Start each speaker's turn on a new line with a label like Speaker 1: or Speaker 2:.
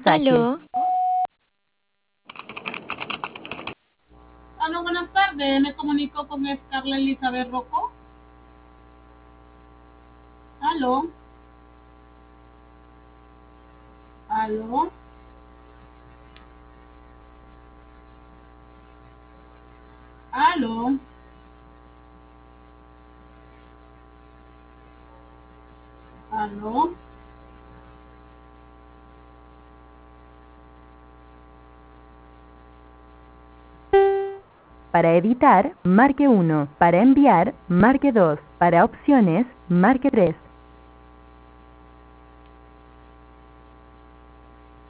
Speaker 1: mensaje.
Speaker 2: Aló,
Speaker 3: Aló, buenas tardes. Me comunico con Carla Elizabeth Rocco. Aló, aló, aló, aló.
Speaker 1: Para editar, marque 1. Para enviar, marque 2. Para opciones, marque 3.